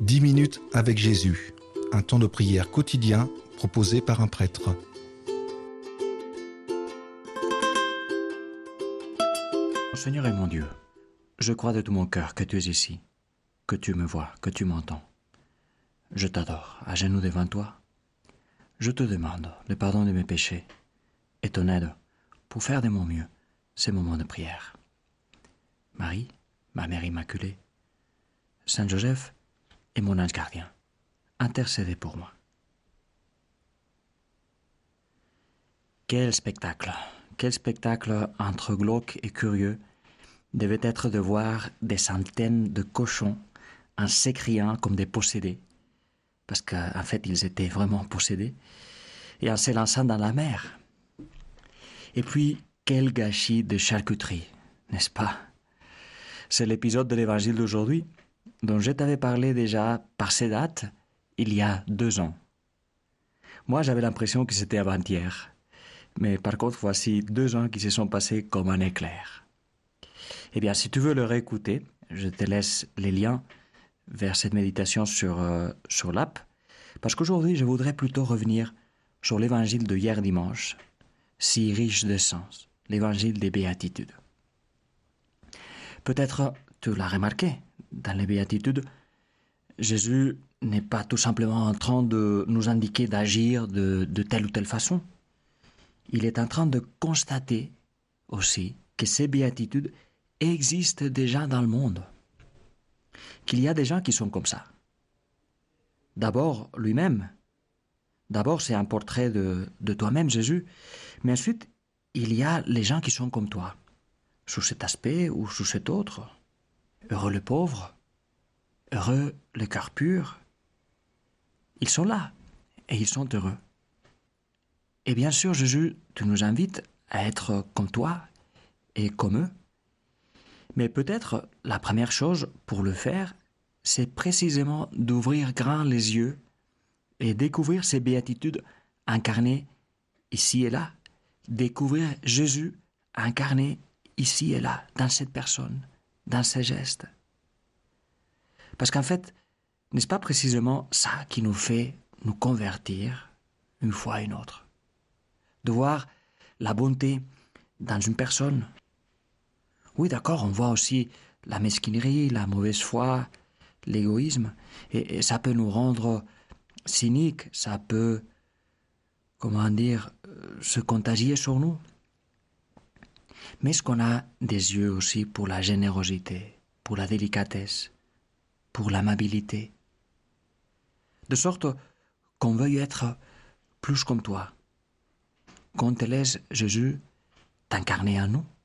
10 minutes avec Jésus, un temps de prière quotidien proposé par un prêtre. Mon Seigneur et mon Dieu, je crois de tout mon cœur que tu es ici, que tu me vois, que tu m'entends. Je t'adore, à genoux devant toi. Je te demande le pardon de mes péchés et ton aide pour faire de mon mieux ces moments de prière. Marie, ma mère immaculée, Saint Joseph et mon ange gardien, intercédez pour moi. Quel spectacle entre glauque et curieux devait être de voir des centaines de cochons en s'écriant comme des possédés, parce qu'en fait ils étaient vraiment possédés, et en s'élançant dans la mer. Et puis, quel gâchis de charcuterie, n'est-ce pas? C'est l'épisode de l'évangile d'aujourd'hui, dont je t'avais parlé déjà par ces dates, il y a 2 ans. Moi, j'avais l'impression que c'était avant-hier. Mais par contre, voici 2 ans qui se sont passés comme un éclair. Eh bien, si tu veux le réécouter, je te laisse les liens vers cette méditation sur l'app, parce qu'aujourd'hui, je voudrais plutôt revenir sur l'évangile de hier dimanche, si riche de sens, l'évangile des béatitudes. Peut-être tu l'as remarqué, dans les béatitudes, Jésus n'est pas tout simplement en train de nous indiquer d'agir de telle ou telle façon. Il est en train de constater aussi que ces béatitudes existent déjà dans le monde, qu'il y a des gens qui sont comme ça. D'abord, lui-même. D'abord, c'est un portrait de toi-même, Jésus. Mais ensuite, il y a les gens qui sont comme toi, sous cet aspect ou sous cet autre. Heureux le pauvre, heureux le cœur pur. Ils sont là et ils sont heureux. Et bien sûr, Jésus, tu nous invites à être comme toi et comme eux. Mais peut-être la première chose pour le faire, c'est précisément d'ouvrir grand les yeux et découvrir ces béatitudes incarnées ici et là. Découvrir Jésus incarné ici et là, dans cette personne, dans ses gestes. Parce qu'en fait, n'est-ce pas précisément ça qui nous fait nous convertir une fois à une autre? De voir la bonté dans une personne. Oui, d'accord, on voit aussi la mesquinerie, la mauvaise foi, l'égoïsme, et ça peut nous rendre cyniques, ça peut, se contagier sur nous. Mais est-ce qu'on a des yeux aussi pour la générosité, pour la délicatesse, pour l'amabilité, de sorte qu'on veuille être plus comme toi, qu'on te laisse, Jésus, t'incarner en nous.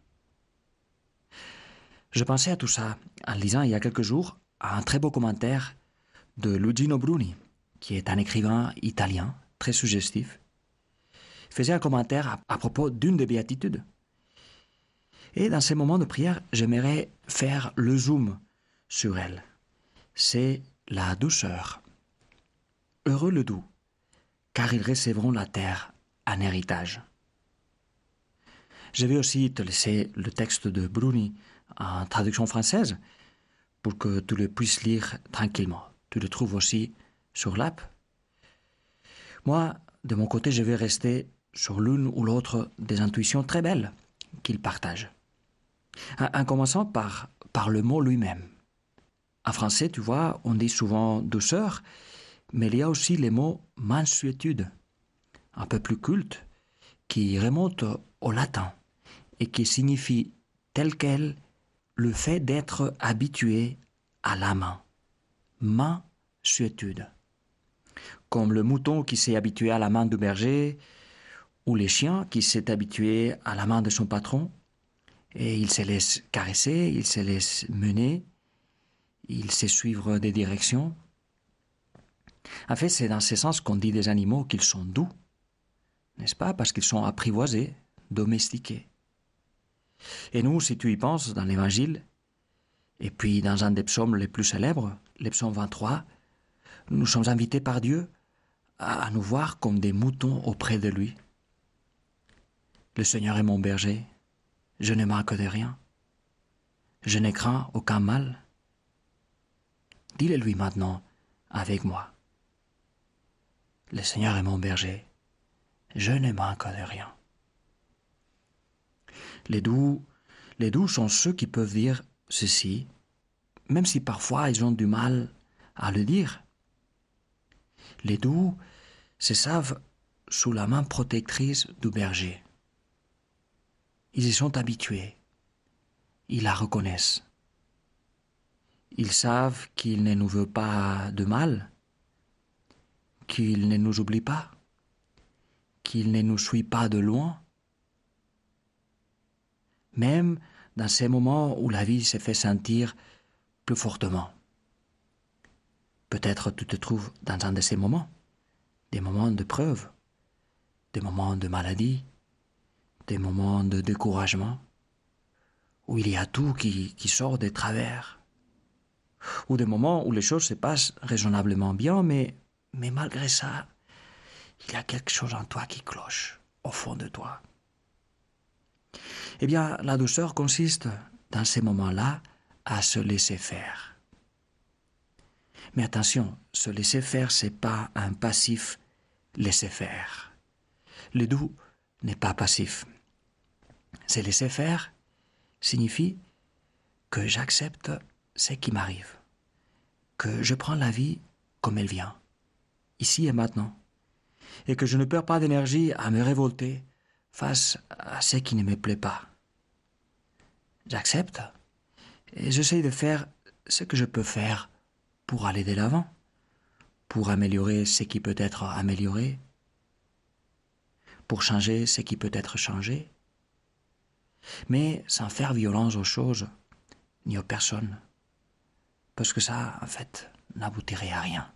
Je pensais à tout ça en lisant il y a quelques jours un très beau commentaire de Luigino Bruni, qui est un écrivain italien très suggestif. Il faisait un commentaire à propos d'une des béatitudes. Et dans ces moments de prière, j'aimerais faire le zoom sur elle. C'est la douceur. Heureux le doux, car ils recevront la terre en héritage. Je vais aussi te laisser le texte de Bruni en traduction française pour que tu le puisses lire tranquillement. Tu le trouves aussi sur l'app. Moi, de mon côté, je vais rester sur l'une ou l'autre des intuitions très belles qu'il partage. En commençant par le mot lui-même. En français, tu vois, on dit souvent douceur, mais il y a aussi le mot mansuétude, un peu plus culte, qui remonte au latin et qui signifie tel quel le fait d'être habitué à la main. Mansuétude. Comme le mouton qui s'est habitué à la main du berger, ou les chiens qui s'est habitué à la main de son patron, et il se laisse caresser, il se laisse mener, il sait suivre des directions. En fait, c'est dans ce sens qu'on dit des animaux qu'ils sont doux, n'est-ce pas? Parce qu'ils sont apprivoisés, domestiqués. Et nous, si tu y penses, dans l'Évangile, et puis dans un des psaumes les plus célèbres, le psaume 23, nous sommes invités par Dieu à nous voir comme des moutons auprès de lui. Le Seigneur est mon berger, je ne manque de rien, je ne crains aucun mal. Dis-le-lui maintenant avec moi. Le Seigneur est mon berger. Je ne manque de rien. Les doux sont ceux qui peuvent dire ceci, même si parfois ils ont du mal à le dire. Les doux se savent sous la main protectrice du berger. Ils y sont habitués. Ils la reconnaissent. Ils savent qu'il ne nous veut pas de mal, qu'il ne nous oublie pas, qu'il ne nous suit pas de loin. Même dans ces moments où la vie se fait sentir plus fortement. Peut-être tu te trouves dans un de ces moments, des moments de preuve, des moments de maladie, des moments de découragement, où il y a tout qui sort des travers, ou des moments où les choses se passent raisonnablement bien, mais malgré ça, il y a quelque chose en toi qui cloche, au fond de toi. Eh bien, la douceur consiste, dans ces moments-là, à se laisser faire. Mais attention, se laisser faire, c'est pas un passif laisser faire. Le doux n'est pas passif. Se laisser faire signifie que j'accepte ce qui m'arrive, que je prends la vie comme elle vient, ici et maintenant, et que je ne perds pas d'énergie à me révolter face à ce qui ne me plaît pas. J'accepte et j'essaye de faire ce que je peux faire pour aller de l'avant, pour améliorer ce qui peut être amélioré, pour changer ce qui peut être changé, mais sans faire violence aux choses ni aux personnes, parce que ça, en fait, n'aboutirait à rien.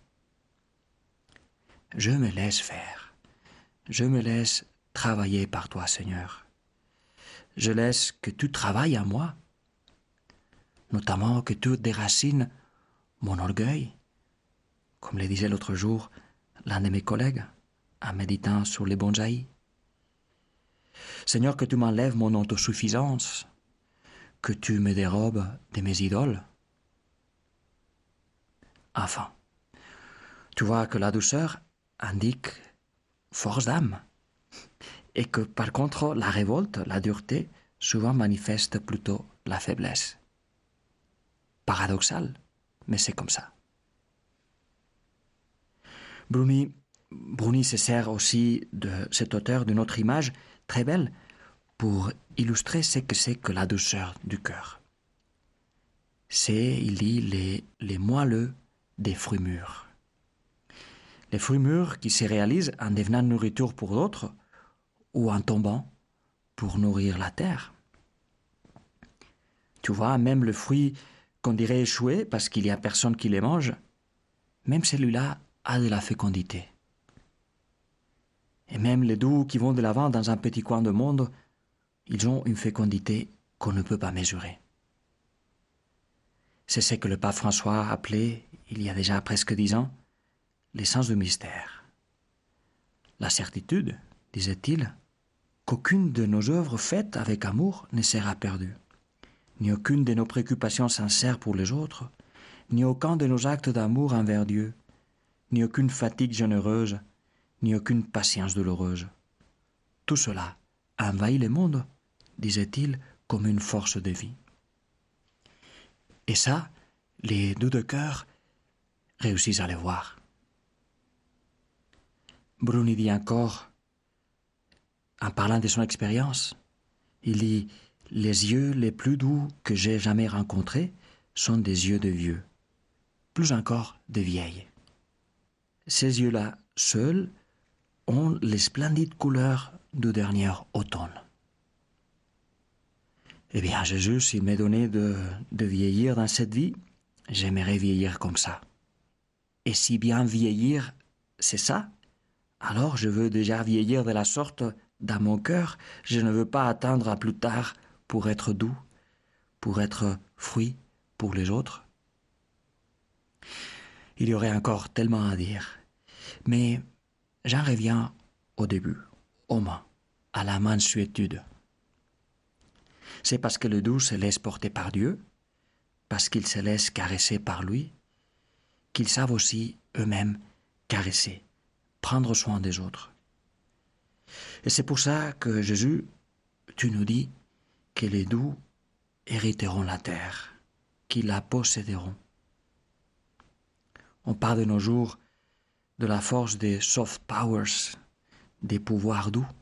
Je me laisse faire, je me laisse travailler par toi, Seigneur. Je laisse que tu travailles à moi, notamment que tu déracines mon orgueil, comme le disait l'autre jour l'un de mes collègues en méditant sur les bonsaïs. Seigneur, que tu m'enlèves mon autosuffisance, que tu me dérobes de mes idoles. Enfin, tu vois que la douceur indique force d'âme, et que par contre la révolte, la dureté, souvent manifeste plutôt la faiblesse. Paradoxal, mais c'est comme ça. Bruni se sert aussi de cet auteur d'une autre image très belle pour illustrer ce que c'est que la douceur du cœur. Il dit, les moelleux des fruits mûrs. Les fruits mûrs qui se réalisent en devenant nourriture pour d'autres ou en tombant pour nourrir la terre. Tu vois, même le fruit qu'on dirait échoué parce qu'il n'y a personne qui les mange, même celui-là a de la fécondité. Et même les doux qui vont de l'avant dans un petit coin de monde, ils ont une fécondité qu'on ne peut pas mesurer. C'est ce que le pape François appelait, il y a déjà presque 10 ans, l'essence du mystère. La certitude, disait-il, qu'aucune de nos œuvres faites avec amour ne sera perdue, ni aucune de nos préoccupations sincères pour les autres, ni aucun de nos actes d'amour envers Dieu, ni aucune fatigue généreuse, ni aucune patience douloureuse. Tout cela envahit le monde, disait-il, comme une force de vie. Et ça, les doux de cœur réussissent à le voir. Bruni dit encore, en parlant de son expérience, il dit « Les yeux les plus doux que j'ai jamais rencontrés sont des yeux de vieux, plus encore de vieilles. Ces yeux-là, seuls, ont les splendides couleurs du dernier automne. » Eh bien, Jésus, s'il m'est donné de vieillir dans cette vie, j'aimerais vieillir comme ça. Et si bien vieillir, c'est ça, alors je veux déjà vieillir de la sorte dans mon cœur. Je ne veux pas attendre à plus tard pour être doux, pour être fruit pour les autres. Il y aurait encore tellement à dire, mais j'en reviens au début, au moins, à la mansuétude. C'est parce que le doux se laisse porter par Dieu, parce qu'il se laisse caresser par lui, qu'ils savent aussi eux-mêmes caresser, prendre soin des autres. Et c'est pour ça que Jésus, tu nous dis que les doux hériteront la terre, qu'ils la posséderont. On parle de nos jours de la force des soft powers, des pouvoirs doux.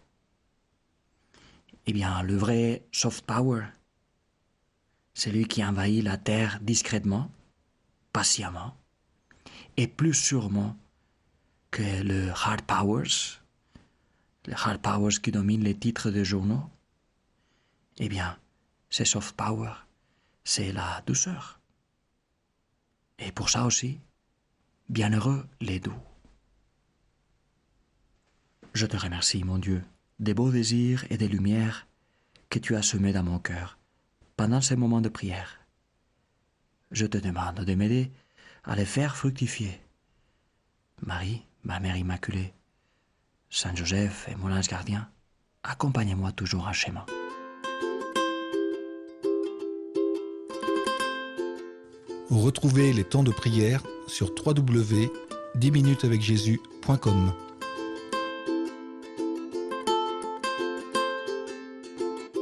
Eh bien, le vrai soft power, c'est lui qui envahit la terre discrètement, patiemment, et plus sûrement que le hard powers, les hard powers qui dominent les titres des journaux. Eh bien, c'est soft power, c'est la douceur. Et pour ça aussi, bienheureux les doux. Je te remercie, mon Dieu, des beaux désirs et des lumières que tu as semés dans mon cœur pendant ces moments de prière. Je te demande de m'aider à les faire fructifier. Marie, ma Mère Immaculée, Saint Joseph et mon ange gardien, accompagnez-moi toujours en chemin. Retrouvez les temps de prière sur www.10minutesavecjésus.com.